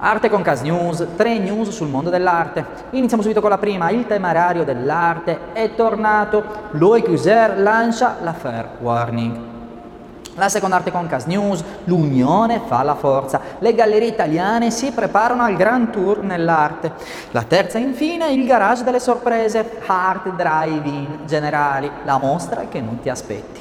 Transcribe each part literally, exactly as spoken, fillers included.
Arte con Cas News, tre news sul mondo dell'arte. Iniziamo subito con la prima, il temerario dell'arte è tornato, Loic Huser lancia la Fair Warning. La seconda Arte con Cas News, l'unione fa la forza, le gallerie italiane si preparano al Grand Tour nell'arte. La terza infine, il garage delle sorprese, Art Drive-In Generali, la mostra che non ti aspetti.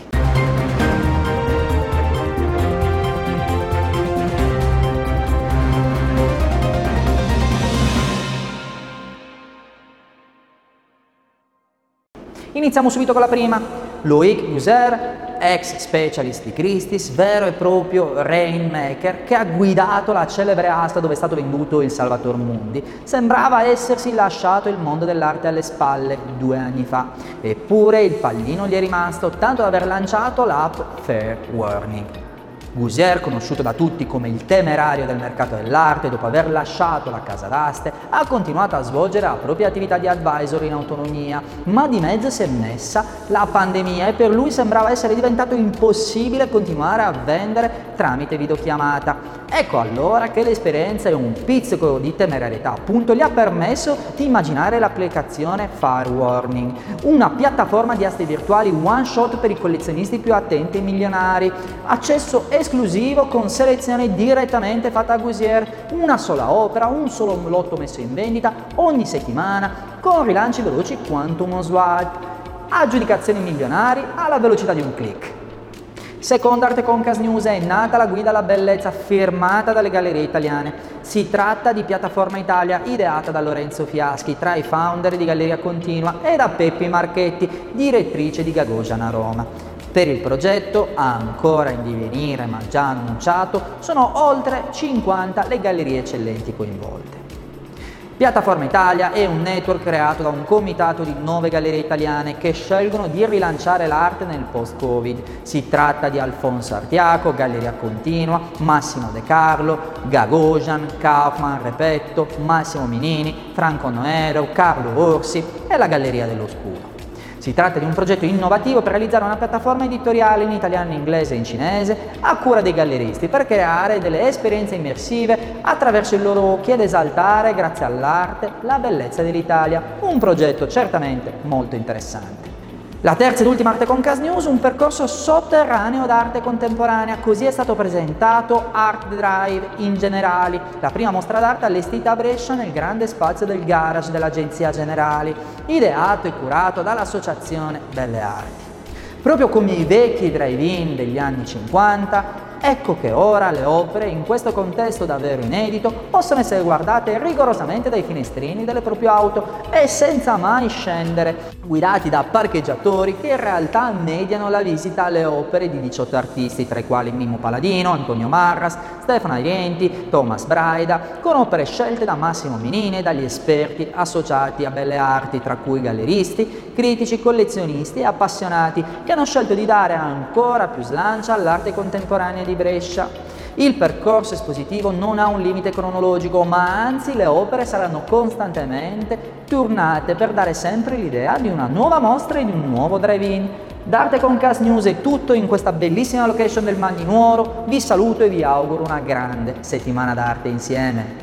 Iniziamo subito con la prima, Loic Huser, ex specialist di Christie's, vero e proprio rainmaker che ha guidato la celebre asta dove è stato venduto il Salvator Mundi. Sembrava essersi lasciato il mondo dell'arte alle spalle due anni fa, eppure il pallino gli è rimasto tanto da aver lanciato l'app Fair Warning. Huser, conosciuto da tutti come il temerario del mercato dell'arte, dopo aver lasciato la casa d'aste, ha continuato a svolgere la propria attività di advisor in autonomia, ma di mezzo si è messa la pandemia e per lui sembrava essere diventato impossibile continuare a vendere tramite videochiamata. Ecco allora che l'esperienza e un pizzico di temerarietà appunto gli ha permesso di immaginare l'applicazione Fair Warning, una piattaforma di aste virtuali one shot per i collezionisti più attenti e milionari, accesso esclusivo con selezione direttamente fatta a Huser, una sola opera, un solo lotto messo in vendita ogni settimana con rilanci veloci quanto uno swipe, aggiudicazioni milionari alla velocità di un click. Seconda Arte con Cas News è nata la guida alla bellezza firmata dalle gallerie italiane. Si tratta di Piattaforma Italia ideata da Lorenzo Fiaschi, tra i founder di Galleria Continua, e da Peppi Marchetti, direttrice di Gagosian a Roma. Per il progetto, ancora in divenire ma già annunciato, sono oltre cinquanta le gallerie eccellenti coinvolte. Piattaforma Italia è un network creato da un comitato di nove gallerie italiane che scelgono di rilanciare l'arte nel post-Covid. Si tratta di Alfonso Artiaco, Galleria Continua, Massimo De Carlo, Gagosian, Kaufman, Repetto, Massimo Minini, Franco Noero, Carlo Orsi e la Galleria dell'Oscuro. Si tratta di un progetto innovativo per realizzare una piattaforma editoriale in italiano, inglese e in cinese a cura dei galleristi per creare delle esperienze immersive attraverso i loro occhi ed esaltare, grazie all'arte, la bellezza dell'Italia. Un progetto certamente molto interessante. La terza ed ultima Arte con Cas News, un percorso sotterraneo d'arte contemporanea, così è stato presentato Art Drive-In Generali, la prima mostra d'arte allestita a Brescia nel grande spazio del garage dell'Agenzia Generali, ideato e curato dall'Associazione Belle Arti. Proprio come i vecchi drive-in degli anni cinquanta, ecco che ora le opere, in questo contesto davvero inedito, possono essere guardate rigorosamente dai finestrini delle proprie auto e senza mai scendere, guidati da parcheggiatori che in realtà mediano la visita alle opere di diciotto artisti, tra i quali Mimmo Paladino, Antonio Marras, Stefano Arienti, Thomas Braida, con opere scelte da Massimo Minini e dagli esperti associati a Belle Arti, tra cui galleristi, critici, collezionisti e appassionati, che hanno scelto di dare ancora più slancia all'arte contemporanea di Brescia. Il percorso espositivo non ha un limite cronologico, ma anzi le opere saranno costantemente turnate per dare sempre l'idea di una nuova mostra e di un nuovo drive-in. Da Arte con Cas News è tutto in questa bellissima location del Mar di Nuoro, vi saluto e vi auguro una grande settimana d'arte insieme.